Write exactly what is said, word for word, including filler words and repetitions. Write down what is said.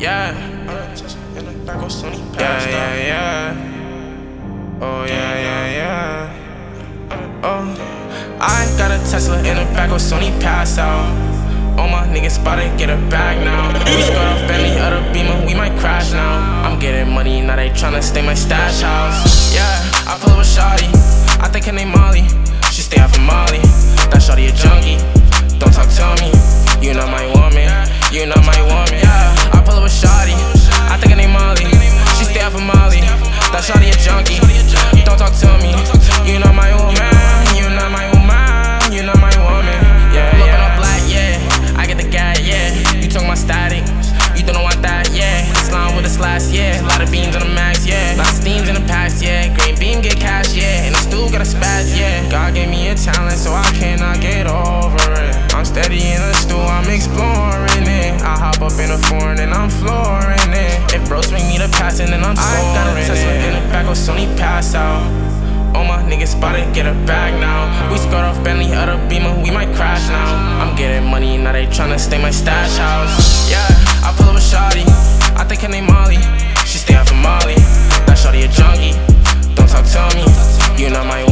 Yeah. Yeah, yeah, yeah. Oh, yeah, yeah, yeah. Oh, I got a Tesla in the back with Sony pass out. All my niggas spotted, get a bag now. We scored off Bentley, other Beamer, we might crash now. I'm getting money, now they tryna stay my stash house. Yeah, I pull up with Shawty, I think her name Molly. She stay out for Molly, that Shawty a junkie. Don't talk to me, you not my woman, you not my woman. Yeah, I pull up with Shawty, I think her name Molly. She stay out for Molly, that Shawty a junkie. Don't talk to me, you not my woman, you not my woman, you not my woman. Yeah, yeah. Looking all black, yeah, I get the guy, yeah. You talking my static, you don't want that, yeah. Slime with a slash, yeah. Lot of beans on the max, yeah. Lot of steams in the past, yeah. Green beam get cash, yeah. And the stool got a spaz, yeah. God gave me a talent, so I cannot get over it. I'm steady in the stool, I'm exploring it. I hop up in a foreign and I'm flooring it. If bros make me the passing, then I'm soaring it. I got a Tesla in the back with Sony pass out. All my niggas spotted, get a bag now. We scored off Bentley, other Beamer, we might crash now. I'm getting money, now they tryna stay my stash house. Yeah, I pull up with Shawty, I think her name Molly. She stay out for Molly, that Shawty a junkie. Don't talk to me, you not my